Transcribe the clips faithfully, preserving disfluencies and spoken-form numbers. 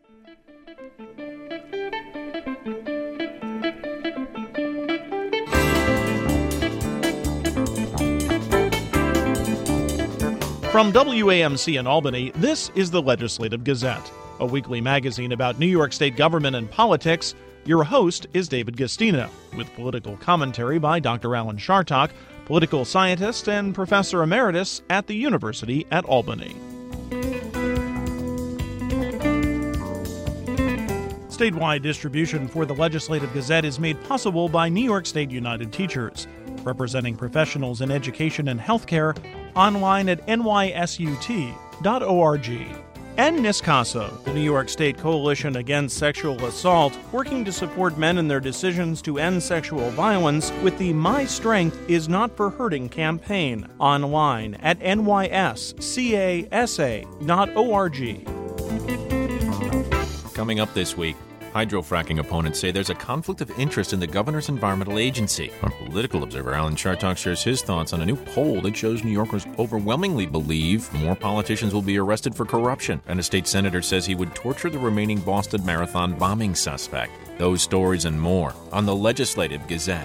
From W A M C in Albany, this is the Legislative Gazette, a weekly magazine about New York State government and politics. Your host is David Gastino, with political commentary by Doctor Alan Chartock, political scientist and professor emeritus at the University at Albany. Statewide distribution for the Legislative Gazette is made possible by New York State United Teachers, representing professionals in education and healthcare, online at N Y S U T dot org. And NYSCASA, the New York State Coalition Against Sexual Assault, working to support men in their decisions to end sexual violence with the My Strength Is Not for Hurting campaign, online at N Y S C A S A dot org. Coming up this week, hydrofracking opponents say there's a conflict of interest in the governor's environmental agency. Our political observer Alan Chartock shares his thoughts on a new poll that shows New Yorkers overwhelmingly believe more politicians will be arrested for corruption. And a state senator says he would torture the remaining Boston Marathon bombing suspect. Those stories and more on the Legislative Gazette.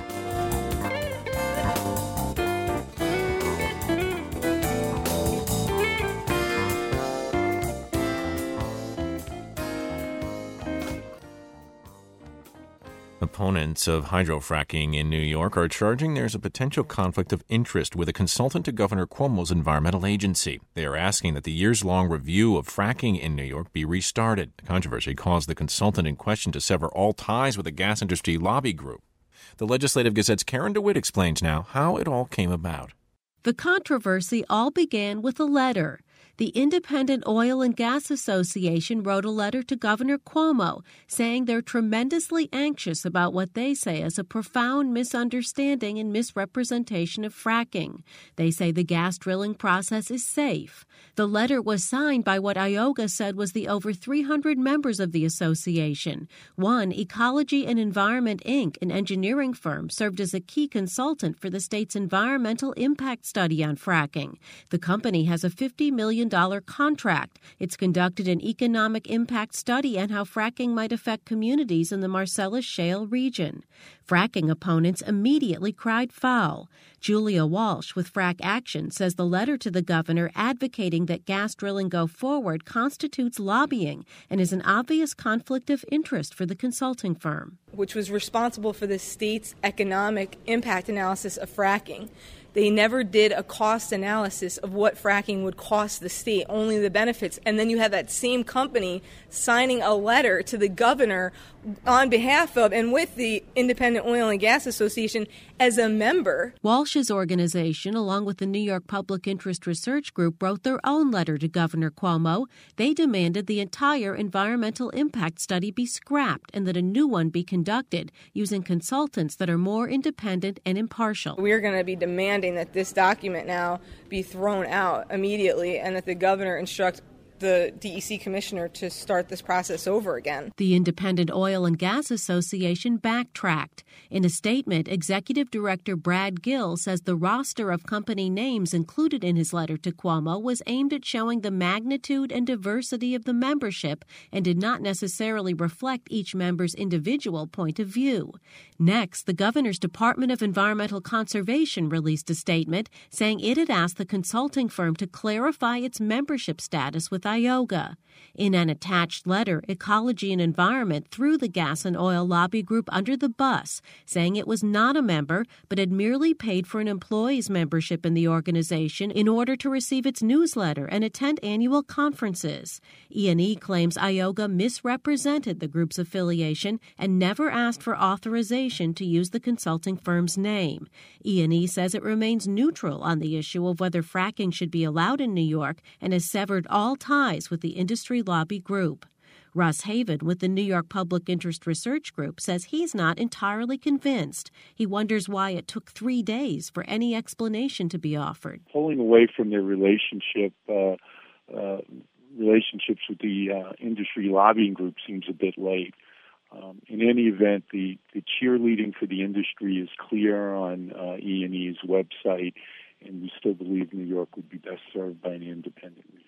Opponents of hydrofracking in New York are charging there's a potential conflict of interest with a consultant to Governor Cuomo's environmental agency. They are asking that the years-long review of fracking in New York be restarted. The controversy caused the consultant in question to sever all ties with the gas industry lobby group. The Legislative Gazette's Karen DeWitt explains now how it all came about. The controversy all began with a letter. The Independent Oil and Gas Association wrote a letter to Governor Cuomo saying they're tremendously anxious about what they say is a profound misunderstanding and misrepresentation of fracking. They say the gas drilling process is safe. The letter was signed by what Ioga said was the over three hundred members of the association. One, Ecology and Environment, Incorporated, an engineering firm, served as a key consultant for the state's environmental impact study on fracking. The company has a fifty million dollars contract. It's conducted an economic impact study on how fracking might affect communities in the Marcellus Shale region. Fracking opponents immediately cried foul. Julia Walsh with Frack Action says the letter to the governor advocating that gas drilling go forward constitutes lobbying and is an obvious conflict of interest for the consulting firm, which was responsible for the state's economic impact analysis of fracking. They never did a cost analysis of what fracking would cost the state, only the benefits. And then you have that same company signing a letter to the governor on behalf of and with the Independent Oil and Gas Association as a member. Walsh's organization, along with the New York Public Interest Research Group, wrote their own letter to Governor Cuomo. They demanded the entire environmental impact study be scrapped and that a new one be conducted using consultants that are more independent and impartial. We're going to be demanding that this document now be thrown out immediately and that the governor instruct the D E C commissioner to start this process over again. The Independent Oil and Gas Association backtracked. In a statement, Executive Director Brad Gill says the roster of company names included in his letter to Cuomo was aimed at showing the magnitude and diversity of the membership and did not necessarily reflect each member's individual point of view. Next, the governor's Department of Environmental Conservation released a statement saying it had asked the consulting firm to clarify its membership status with Ioga. In an attached letter, Ecology and Environment threw the gas and oil lobby group under the bus, saying it was not a member but had merely paid for an employee's membership in the organization in order to receive its newsletter and attend annual conferences. E and E claims Ioga misrepresented the group's affiliation and never asked for authorization to use the consulting firm's name. E and E says it remains neutral on the issue of whether fracking should be allowed in New York and has severed all ties with the industry lobby group. Russ Haven with the New York Public Interest Research Group says he's not entirely convinced. He wonders why it took three days for any explanation to be offered. Pulling away from their relationship, uh, uh, relationships with the uh, industry lobbying group seems a bit late. Um, in any event, the, the cheerleading for the industry is clear on uh, E and E's website, and we still believe New York would be best served by an independent review.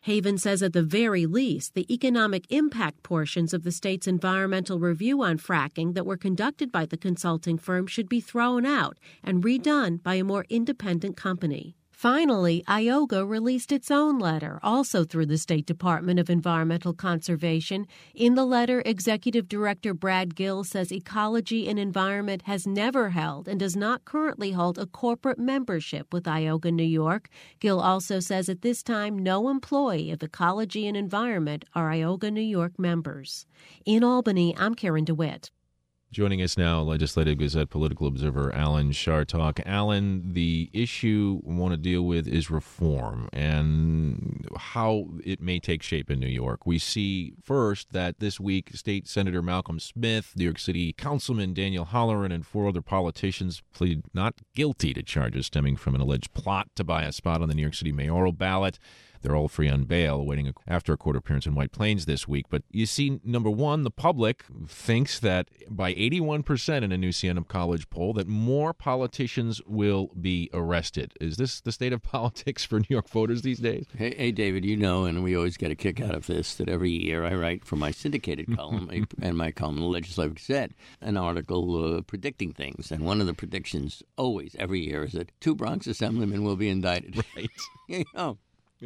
Haven says at the very least, the economic impact portions of the state's environmental review on fracking that were conducted by the consulting firm should be thrown out and redone by a more independent company. Finally, Ioga released its own letter, also through the State Department of Environmental Conservation. In the letter, Executive Director Brad Gill says Ecology and Environment has never held and does not currently hold a corporate membership with Ioga, New York. Gill also says at this time no employee of Ecology and Environment are Ioga, New York members. In Albany, I'm Karen DeWitt. Joining us now, Legislative Gazette political observer Alan Chartock. Alan, the issue we want to deal with is reform and how it may take shape in New York. We see first that this week, State Senator Malcolm Smith, New York City Councilman Daniel Halloran, and four other politicians plead not guilty to charges stemming from an alleged plot to buy a spot on the New York City mayoral ballot. They're all free on bail, waiting after a court appearance in White Plains this week. But you see, number one, the public thinks that by eighty-one percent in a new Siena College poll, that more politicians will be arrested. Is this the state of politics for New York voters these days? Hey, hey David, you know, and we always get a kick out of this, that every year I write for my syndicated column and my column in the Legislative Gazette an article uh, predicting things. And one of the predictions always, every year, is that two Bronx assemblymen will be indicted. Right. You know.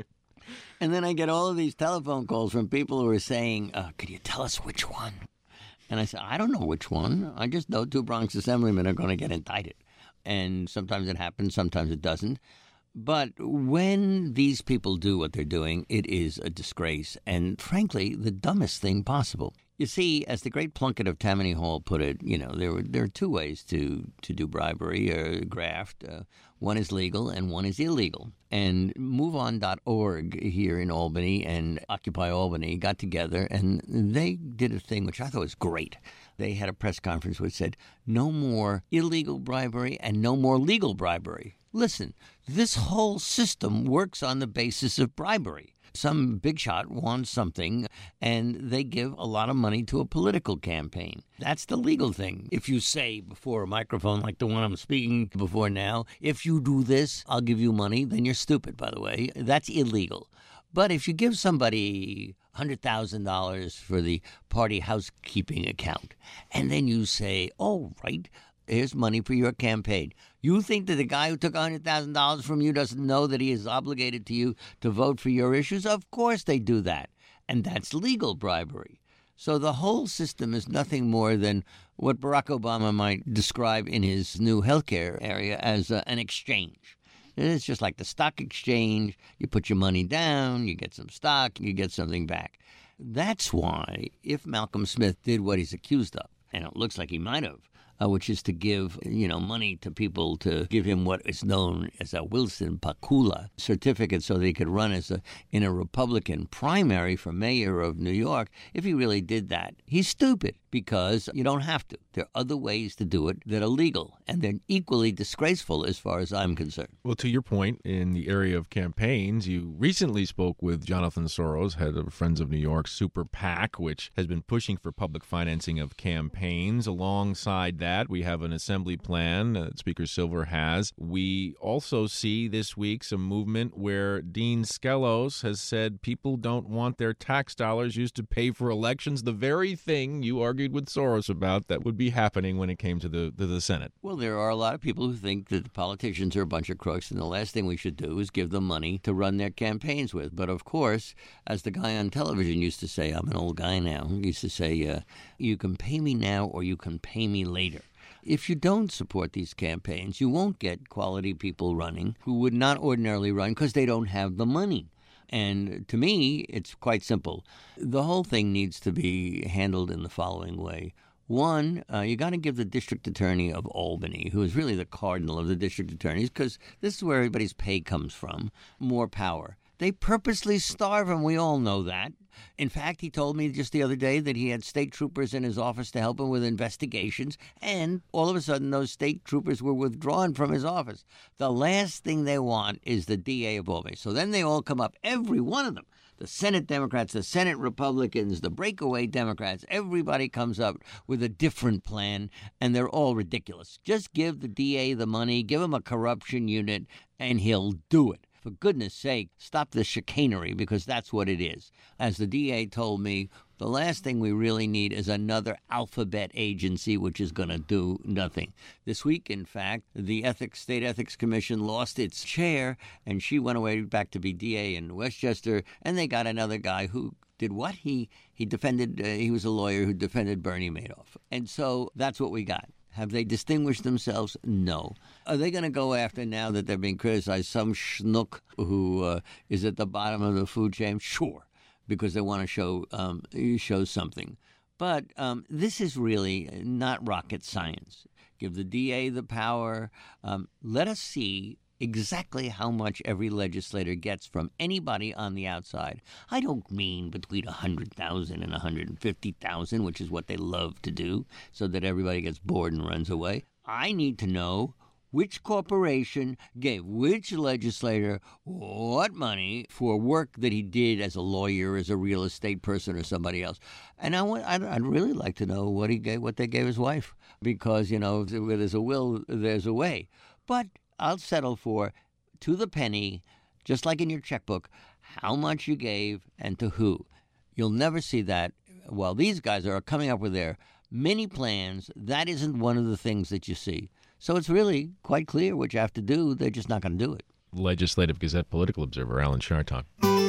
And then I get all of these telephone calls from people who are saying, uh, could you tell us which one? And I said, I don't know which one. I just know two Bronx assemblymen are going to get indicted. And sometimes it happens, sometimes it doesn't. But when these people do what they're doing, it is a disgrace and, frankly, the dumbest thing possible. You see, as the great Plunkett of Tammany Hall put it, you know, there, were, there are two ways to, to do bribery or graft. Uh, one is legal and one is illegal. And move on dot org here in Albany and Occupy Albany got together and they did a thing which I thought was great. They had a press conference which said, no more illegal bribery and no more legal bribery. Listen, this whole system works on the basis of bribery. Some big shot wants something, and they give a lot of money to a political campaign. That's the legal thing. If you say before a microphone like the one I'm speaking before now, if you do this, I'll give you money, then you're stupid, by the way. That's illegal. But if you give somebody one hundred thousand dollars for the party housekeeping account, and then you say, all right, here's money for your campaign. You think that the guy who took one hundred thousand dollars from you doesn't know that he is obligated to you to vote for your issues? Of course they do that. And that's legal bribery. So the whole system is nothing more than what Barack Obama might describe in his new healthcare area as uh, an exchange. It's just like the stock exchange. You put your money down, you get some stock, you get something back. That's why if Malcolm Smith did what he's accused of, and it looks like he might have, Uh, which is to give, you know, money to people to give him what is known as a Wilson Pakula certificate so that he could run as a in a Republican primary for mayor of New York. If he really did that, he's stupid because you don't have to. There are other ways to do it that are legal, and they're equally disgraceful as far as I'm concerned. Well, to your point, in the area of campaigns, you recently spoke with Jonathan Soros, head of Friends of New York Super PAC, which has been pushing for public financing of campaigns. Alongside that, we have an assembly plan that Speaker Silver has. We also see this week some movement where Dean Skelos has said people don't want their tax dollars used to pay for elections, the very thing you argued with Soros about that would be happening when it came to the to the Senate. Well, there are a lot of people who think that the politicians are a bunch of crooks, and the last thing we should do is give them money to run their campaigns with. But, of course, as the guy on television used to say, I'm an old guy now, he used to say, uh, you can pay me now or you can pay me later. If you don't support these campaigns, you won't get quality people running who would not ordinarily run because they don't have the money. And to me, it's quite simple. The whole thing needs to be handled in the following way. One, uh, you got to give the district attorney of Albany, who is really the cardinal of the district attorneys, because this is where everybody's pay comes from, more power. They purposely starve him. We all know that. In fact, he told me just the other day that he had state troopers in his office to help him with investigations, and all of a sudden those state troopers were withdrawn from his office. The last thing they want is the D A of Albany. So then they all come up, every one of them, the Senate Democrats, the Senate Republicans, the breakaway Democrats, everybody comes up with a different plan, and they're all ridiculous. Just give the D A the money, give him a corruption unit, and he'll do it. For goodness sake, stop the chicanery, because that's what it is. As the D A told me, the last thing we really need is another alphabet agency which is going to do nothing. This week, in fact, the Ethics State Ethics Commission lost its chair, and she went away back to be D A in Westchester, and they got another guy who did what? He he defended, uh, he was a lawyer who defended Bernie Madoff. And so that's what we got. Have they distinguished themselves? No. Are they going to go after, now that they're being criticized, some schnook who uh, is at the bottom of the food chain? Sure, because they want to show um, show something. But um, this is really not rocket science. Give the D A the power. Um, let us see exactly how much every legislator gets from anybody on the outside. I don't mean between one hundred thousand and one hundred fifty thousand, which is what they love to do, so that everybody gets bored and runs away. I need to know which corporation gave which legislator what money for work that he did as a lawyer, as a real estate person, or somebody else. And I want, I'd, I'd really like to know what he gave, what they gave his wife, because, you know, where there's a will, there's a way. But I'll settle for, to the penny, just like in your checkbook, how much you gave and to who. You'll never see that. While these guys are coming up with their many plans, that isn't one of the things that you see. So it's really quite clear what you have to do. They're just not going to do it. Legislative Gazette political observer Alan Chartock.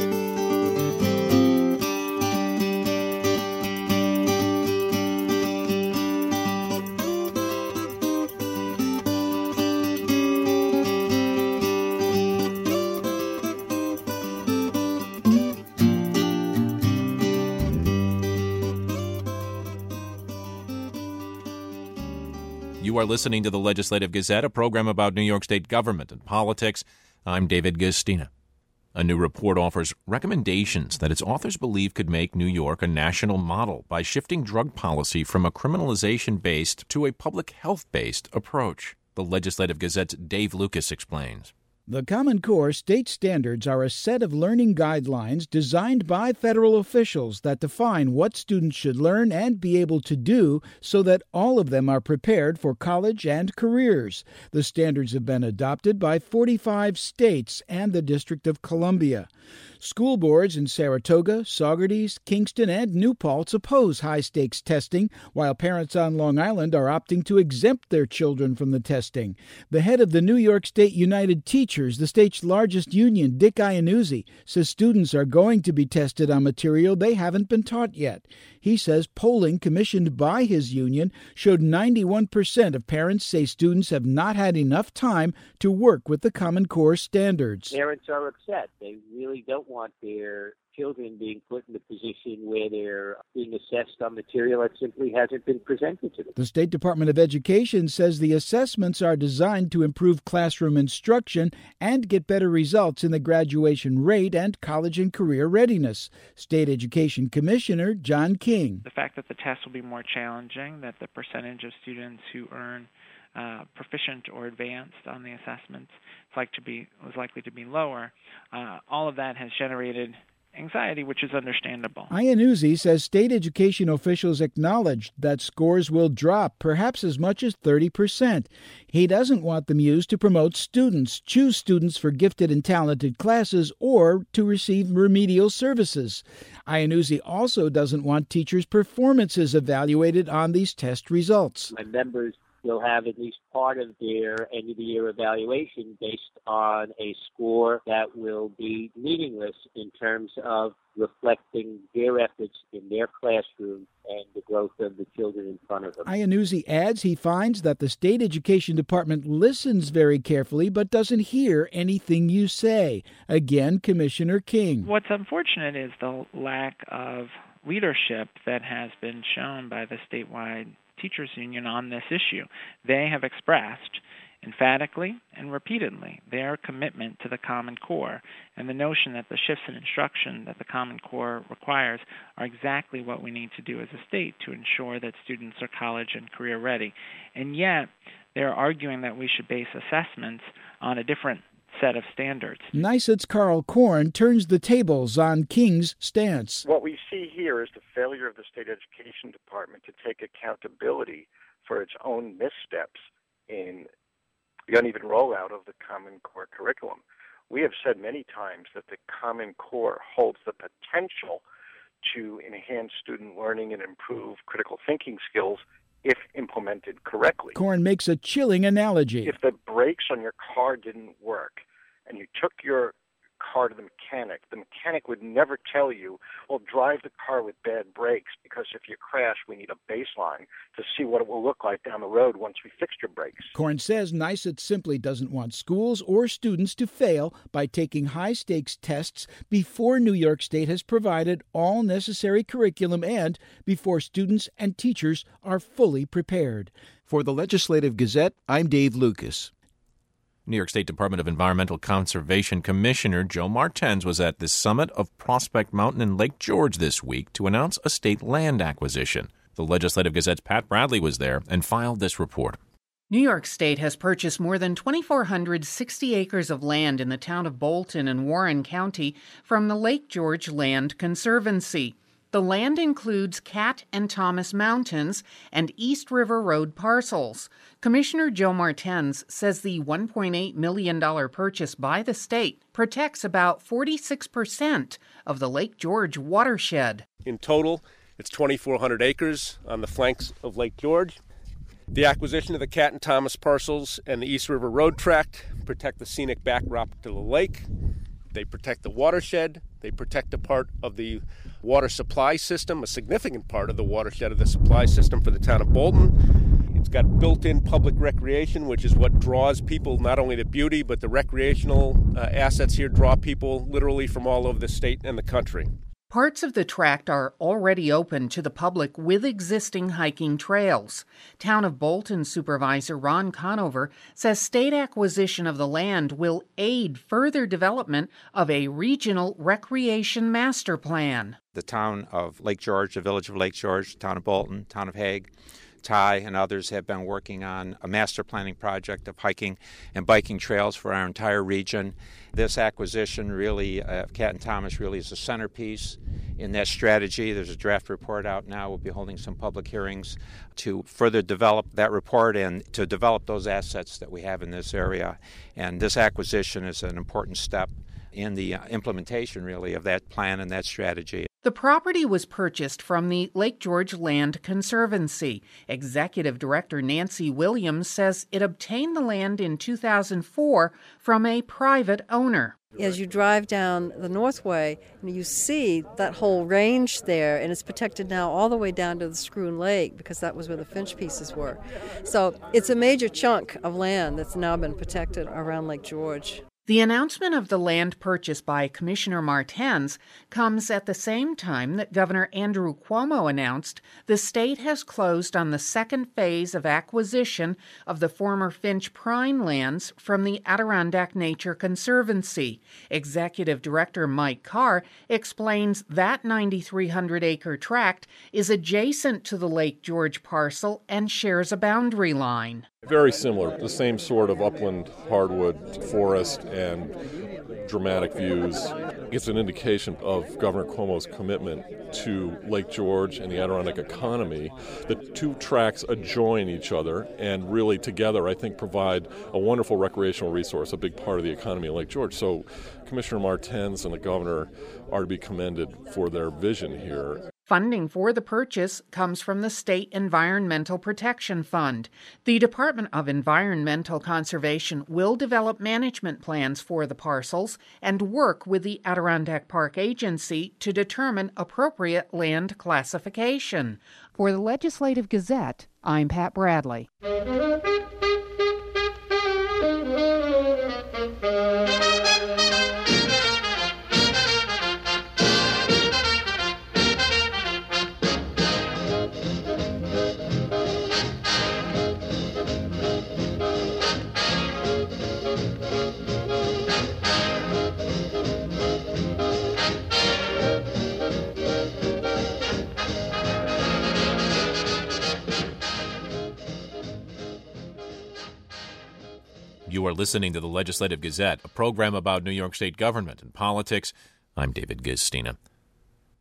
You are listening to the Legislative Gazette, a program about New York State government and politics. I'm David Gastina. A new report offers recommendations that its authors believe could make New York a national model by shifting drug policy from a criminalization-based to a public health-based approach. The Legislative Gazette's Dave Lucas explains. The Common Core state standards are a set of learning guidelines designed by federal officials that define what students should learn and be able to do so that all of them are prepared for college and careers. The standards have been adopted by forty-five states and the District of Columbia. School boards in Saratoga, Saugerties, Kingston, and New Paltz oppose high-stakes testing, while parents on Long Island are opting to exempt their children from the testing. The head of the New York State United Teachers, the state's largest union, Dick Iannuzzi, says students are going to be tested on material they haven't been taught yet. He says polling commissioned by his union showed ninety-one percent of parents say students have not had enough time to work with the Common Core standards. Parents are upset. They really don't want their children being put in a position where they're being assessed on material that simply hasn't been presented to them. The State Department of Education says the assessments are designed to improve classroom instruction and get better results in the graduation rate and college and career readiness. State Education Commissioner John King. The fact that the test will be more challenging, that the percentage of students who earn Uh, proficient or advanced on the assessments is like to be, was likely to be lower. Uh, all of that has generated anxiety, which is understandable. Iannuzzi says state education officials acknowledged that scores will drop perhaps as much as thirty percent. He doesn't want them used to promote students, choose students for gifted and talented classes, or to receive remedial services. Iannuzzi also doesn't want teachers' performances evaluated on these test results. My members will have at least part of their end-of-the-year evaluation based on a score that will be meaningless in terms of reflecting their efforts in their classroom and the growth of the children in front of them. Iannuzzi adds he finds that the State Education Department listens very carefully but doesn't hear anything you say. Again, Commissioner King. What's unfortunate is the lack of leadership that has been shown by the statewide teachers union on this issue. They have expressed emphatically and repeatedly their commitment to the Common Core and the notion that the shifts in instruction that the Common Core requires are exactly what we need to do as a state to ensure that students are college and career ready. And yet they're arguing that we should base assessments on a different set of standards. NYSUT's Carl Korn turns the tables on King's stance. What we see here is the failure of the State Education Department to take accountability for its own missteps in the uneven rollout of the Common Core curriculum. We have said many times that the Common Core holds the potential to enhance student learning and improve critical thinking skills if implemented correctly. Korn makes a chilling analogy. If the brakes on your car didn't work and you took your car to the mechanic, the mechanic would never tell you, well, drive the car with bad brakes, because if you crash, we need a baseline to see what it will look like down the road once we fixed your brakes. Korn says NYSUT simply doesn't want schools or students to fail by taking high-stakes tests before New York State has provided all necessary curriculum and before students and teachers are fully prepared. For the Legislative Gazette, I'm Dave Lucas. New York State Department of Environmental Conservation Commissioner Joe Martens was at the summit of Prospect Mountain in Lake George this week to announce a state land acquisition. The Legislative Gazette's Pat Bradley was there and filed this report. New York State has purchased more than two thousand four hundred sixty acres of land in the town of Bolton and Warren County from the Lake George Land Conservancy. The land includes Cat and Thomas Mountains and East River Road parcels. Commissioner Joe Martens says the one point eight million dollars purchase by the state protects about forty-six percent of the Lake George watershed. In total, it's two thousand four hundred acres on the flanks of Lake George. The acquisition of the Cat and Thomas parcels and the East River Road tract protect the scenic backdrop to the lake. They protect the watershed. They protect a part of the water supply system, a significant part of the watershed of the supply system for the town of Bolton. It's got built-in public recreation, which is what draws people, not only the beauty, but the recreational uh, assets here draw people literally from all over the state and the country. Parts of the tract are already open to the public with existing hiking trails. Town of Bolton Supervisor Ron Conover says state acquisition of the land will aid further development of a regional recreation master plan. The town of Lake George, the village of Lake George, the town of Bolton, town of Hague, Ty and others have been working on a master planning project of hiking and biking trails for our entire region. This acquisition really, uh, Cat and Thomas really is a centerpiece in that strategy. There's a draft report out now. We'll be holding some public hearings to further develop that report and to develop those assets that we have in this area. And this acquisition is an important step in the uh, implementation, really, of that plan and that strategy. The property was purchased from the Lake George Land Conservancy. Executive Director Nancy Williams says it obtained the land in two thousand four from a private owner. As you drive down the Northway, you see that whole range there, and it's protected now all the way down to the Scroon Lake because that was where the Finch pieces were. So it's a major chunk of land that's now been protected around Lake George. The announcement of the land purchase by Commissioner Martens comes at the same time that Governor Andrew Cuomo announced the state has closed on the second phase of acquisition of the former Finch Prime lands from the Adirondack Nature Conservancy. Executive Director Mike Carr explains that nine thousand three hundred acre tract is adjacent to the Lake George parcel and shares a boundary line. Very similar, the same sort of upland hardwood forest and dramatic views. It's an indication of Governor Cuomo's commitment to Lake George and the Adirondack economy. The two tracts adjoin each other and really together, I think, provide a wonderful recreational resource, a big part of the economy of Lake George. So Commissioner Martens and the governor are to be commended for their vision here. Funding for the purchase comes from the State Environmental Protection Fund. The Department of Environmental Conservation will develop management plans for the parcels and work with the Adirondack Park Agency to determine appropriate land classification. For the Legislative Gazette, I'm Pat Bradley. You are listening to the Legislative Gazette, a program about New York State government and politics. I'm David Gistina.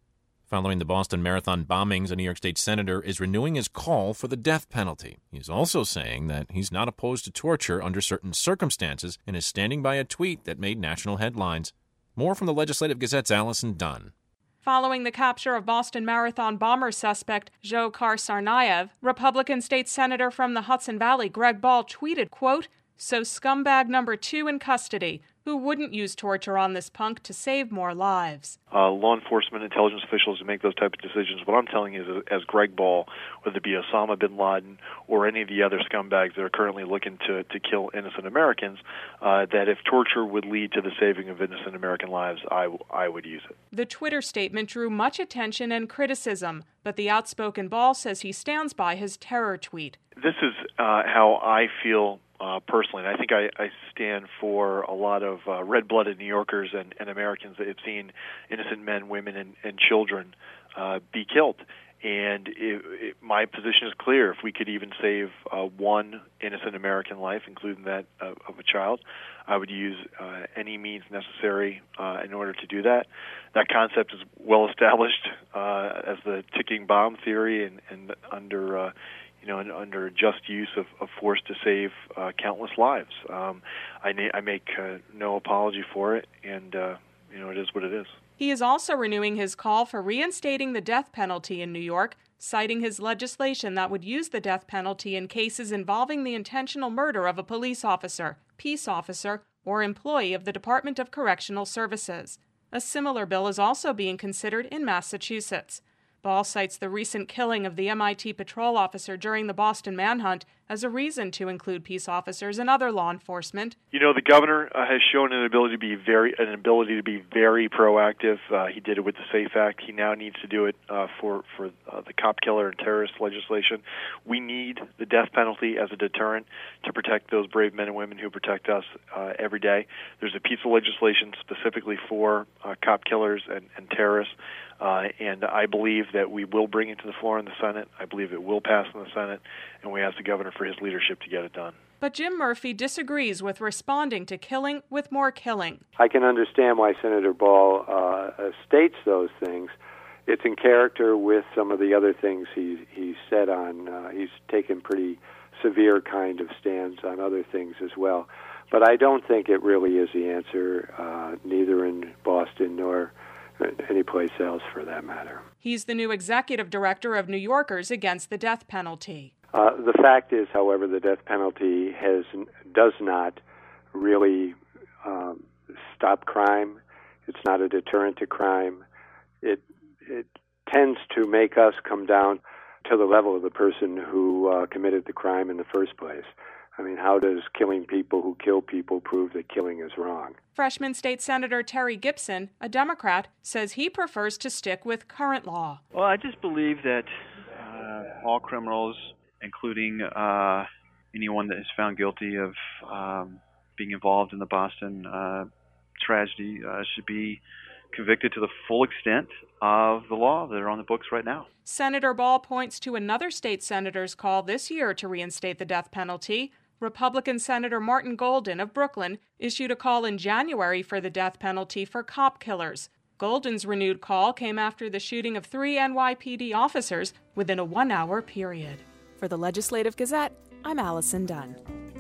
Following the Boston Marathon bombings, a New York State senator is renewing his call for the death penalty. He's also saying that he's not opposed to torture under certain circumstances and is standing by a tweet that made national headlines. More from the Legislative Gazette's Allison Dunn. Following the capture of Boston Marathon bomber suspect Dzhokhar Tsarnaev, Republican state senator from the Hudson Valley Greg Ball tweeted, quote, "So scumbag number two in custody, who wouldn't use torture on this punk to save more lives." Uh, law enforcement, intelligence officials who make those type of decisions, what I'm telling you is, as Greg Ball, whether it be Osama bin Laden or any of the other scumbags that are currently looking to, to kill innocent Americans, uh, that if torture would lead to the saving of innocent American lives, I, I would use it. The Twitter statement drew much attention and criticism, but the outspoken Ball says he stands by his terror tweet. This is uh, how I feel Uh, personally, and I think I, I stand for a lot of uh, red-blooded New Yorkers and, and Americans that have seen innocent men, women, and, and children uh, be killed. And it, it, my position is clear. If we could even save uh, one innocent American life, including that uh, of a child, I would use uh, any means necessary uh, in order to do that. That concept is well established uh, as the ticking bomb theory, and, and under uh, you know, and under just use of, of force to save uh, countless lives. Um, I, na- I make uh, no apology for it, and uh, you know, it is what it is. He is also renewing his call for reinstating the death penalty in New York, citing his legislation that would use the death penalty in cases involving the intentional murder of a police officer, peace officer, or employee of the Department of Correctional Services. A similar bill is also being considered in Massachusetts. Ball cites the recent killing of the M I T patrol officer during the Boston manhunt as a reason to include peace officers and other law enforcement. You know, the governor uh, has shown an ability to be very, an ability to be very proactive. Uh, he did it with the SAFE Act. He now needs to do it uh, for for uh, the cop killer and terrorist legislation. We need the death penalty as a deterrent to protect those brave men and women who protect us uh, every day. There's a piece of legislation specifically for uh, cop killers and, and terrorists. Uh, and I believe that we will bring it to the floor in the Senate. I believe it will pass in the Senate, and we ask the governor for his leadership to get it done. But Jim Murphy disagrees with responding to killing with more killing. I can understand why Senator Ball uh, states those things. It's in character with some of the other things he, he's said on. Uh, he's taken pretty severe kind of stands on other things as well. But I don't think it really is the answer, uh, neither in Boston nor any place else for that matter. He's the new executive director of New Yorkers Against the Death Penalty. Uh, the fact is, however, the death penalty has does not really um, stop crime. It's not a deterrent to crime. It it tends to make us come down to the level of the person who uh, committed the crime in the first place. I mean, how does killing people who kill people prove that killing is wrong? Freshman State Senator Terry Gibson, a Democrat, says he prefers to stick with current law. Well, I just believe that uh, all criminals, including uh, anyone that is found guilty of um, being involved in the Boston uh, tragedy, uh, should be convicted to the full extent of the law that are on the books right now. Senator Ball points to another state senator's call this year to reinstate the death penalty. Republican Senator Martin Golden of Brooklyn issued a call in January for the death penalty for cop killers. Golden's renewed call came after the shooting of three N Y P D officers within a one-hour period. For the Legislative Gazette, I'm Allison Dunn.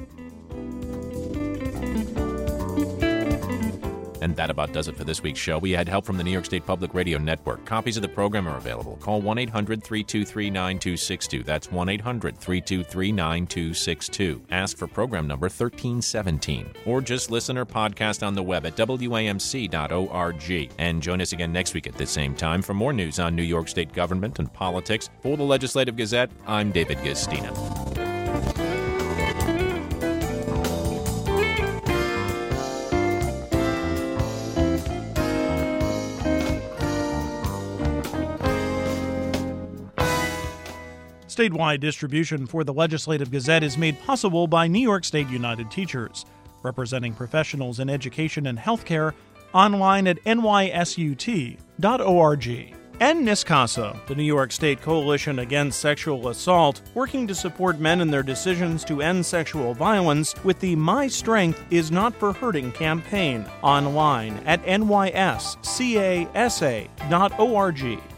And that about does it for this week's show. We had help from the New York State Public Radio Network. Copies of the program are available. Call one eight hundred three two three nine two six two. That's one eight hundred three two three nine two six two. Ask for program number thirteen seventeen. Or just listen or podcast on the web at W A M C dot org. And join us again next week at the same time for more news on New York State government and politics. For the Legislative Gazette, I'm David Gistina. Statewide distribution for the Legislative Gazette is made possible by New York State United Teachers, representing professionals in education and healthcare, online at N Y S U T dot org. And NISCASA, the New York State Coalition Against Sexual Assault, working to support men in their decisions to end sexual violence with the My Strength Is Not for Hurting campaign, online at N Y S C A S A dot org.